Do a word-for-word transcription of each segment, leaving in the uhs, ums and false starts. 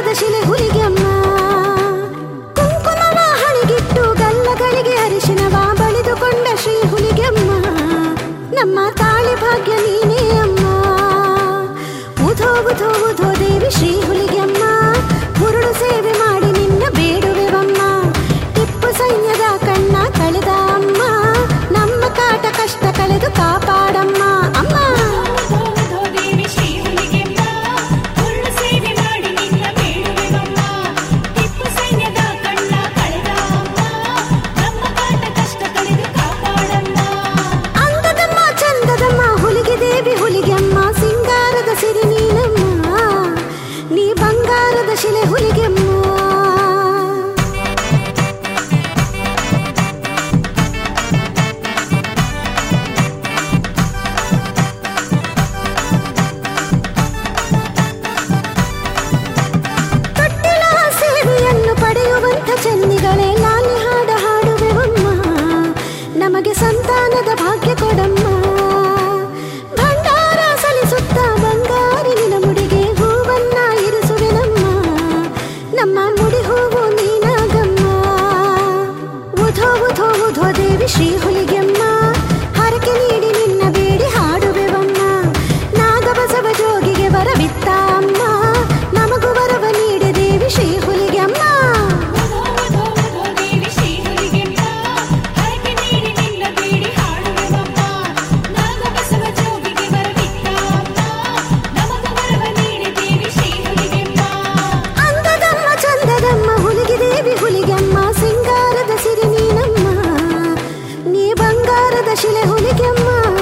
ಸಿಂಗಾರದ ಶಿಲೆ ಹುಲಿಗೆಮ್ಮ. ಕುಂಕುಮವ ಹಣಿಗಿಟ್ಟು ಗಲ್ಲಗಳಿಗೆ ಅರಿಶಿನವ ಬಳಿದುಕೊಂಡ ಶ್ರೀ ಹುಲಿಗೆಮ್ಮ. ನಮ್ಮ ತಾಳಿ ಭಾಗ್ಯ ನೀನೇ ಅಮ್ಮ. ಉಧೋ ಉಧೋ ಉಧೋ ದೇವಿ ಶ್ರೀ ಹುಲಿಗೆಮ್ಮ. ಹುರುಳು ಸೇವೆ ಮಾಡಿ ನಿನ್ನ ಬೇಡುವೆವಮ್ಮ. ಟಿಪ್ಪು ಸೈನ್ಯದ ಕಣ್ಣ ಕಳೆದ ಅಮ್ಮ. ನಮ್ಮ ಕಾಟ ಕಷ್ಟ ಕಳೆದು ಕಾಪಾಡಮ್ಮ ಅಮ್ಮ. ಅಂದದಮ್ಮ ಚಂದದಮ್ಮ ಹುಲಿಗೆ ದೇವಿ ಹುಲಿಗೆಮ್ಮ. ಸಿಂಗಾರದ ಸಿರಿ ನೀನಮ್ಮ. ನೀ ಬಂಗಾರದ ಶಿಲೆ ಹುಲಿಗೆಮ್ಮ. ಚೆನ್ನಿಗಳೇ ಲಾಲಿ ಹಾಡ ಹಾಡುವೆವಮ್ಮ. ನಮಗೆ ಸಂತಾನದ ಭಾಗ್ಯ ಕೊಡಮ್ಮ. ಭಂಡಾರ ಸಲಿಸುತ್ತ ಬಂಗಾರಿ ನಿನ ಮುಡಿಗೆ ಹೂವನ್ನ ಇರಿಸುವೆನಮ್ಮ. ನಮ್ಮ ಮುಡಿ ಹೂವು ನೀನಾಗಮ್ಮ. ಉಧೋ ಉಧೋ ಉಧೋ ದೇವಿ ಶ್ರೀ ಹುಲಿಗೆಮ್ಮ. ಹರಕೆ ನೀಡಿ ನಿನ್ನ ಬೇಡಿ ಹಾಡುವೆವಮ್ಮ. ನಾಗಬಸವ ಜೋಗಿಗೆ ವರವಿತ್ತ ಅಮ್ಮ. ನಮಗೂ ವರವ ನೀಡಿ ದೇವಿ ಶ್ರೀ ಹುಲಿಗೆಮ್ಮ. ಸಿಂಗಾರದ ಸಿರಿ ನೀನಮ್ಮ. ನೀ ಬಂಗಾರದ ಶಿಲೆ ಹುಲಿಗೆಮ್ಮ.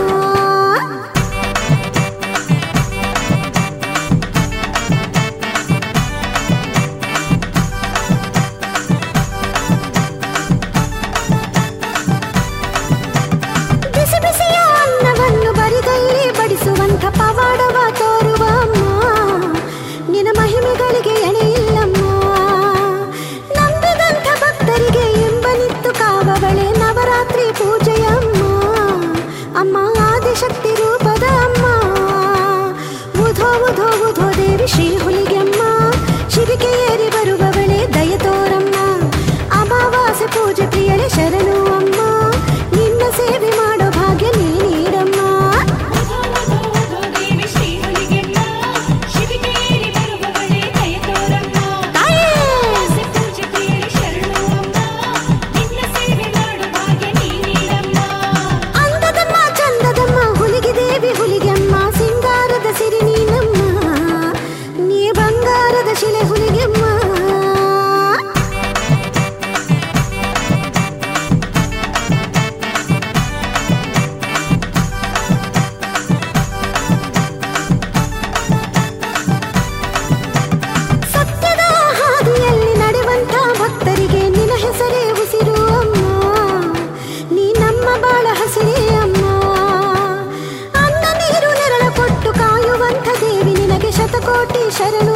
ಬಿಸಿ ಬಿಸಿಯ ಅನ್ನವನ್ನು ಬರಿಗೈಲಿ ಬಡಿಸುವಂಥ ಪವಾಡವ ತೋರುವ ಅಮ್ಮ. ನಿನ್ನ ಮಹಿಮೆಗಳಿಗೆ ಎಣೆಯಿಲ್ಲಮ್ಮ. ಭಕ್ತರಿಗೆ ಎಂಬನಿತ್ತು ಕಾವವಳೆ ನವರಾತ್ರಿ ಪೂಜೆಯಮ್ಮ. ಅಮ್ಮ ಆದಿಶಕ್ತಿ ರೂಪದ ಅಮ್ಮ. ಉಧೋ ಉಧೋ ಉಧೋ ದೇವಿ ಶ್ರೀ ಹುಲಿಗೆಮ್ಮ. ಶಿಬಿಕೆ ಏರಿ ಬರುವವಳೆ ದಯ ತೋರಮ್ಮ. ಅಮಾವಾಸ್ಯೆ ಪೂಜೆ ಪ್ರಿಯಳೆ ಶರಣು ಅಮ್ಮ. ನಿನ್ನ ಸೇವೆ ಮಾಡೋ ಭಾಗ್ಯ ನೀ ನೀಡಮ್ಮ. ಹುಲಿಗೆಮ್ಮ ಸಿಂಗಾರದ ಸಿರಿ ನೀನಮ್ಮ. ನೀ ಬಂಗಾರದ ಶಿಲೆ ಹುಲಿಗೆಮ್ಮ. ಸತ್ಯದ ಹಾದಿಯಲ್ಲಿ ನಡೆವಂತ ಭಕ್ತರಿಗೆ ನಿನ್ನ ಹೆಸರೇ ಉಸಿರು ಅಮ್ಮ. ನೀ ನಮ್ಮ ಬಾಳ ಹಸಿರೇ ಅಮ್ಮ. ಕೊಟ್ಟು ಕಾಯುವಂಥ ದೇವಿ ನಿನಗೆ ಶತಕೋಟಿ ಶರಣು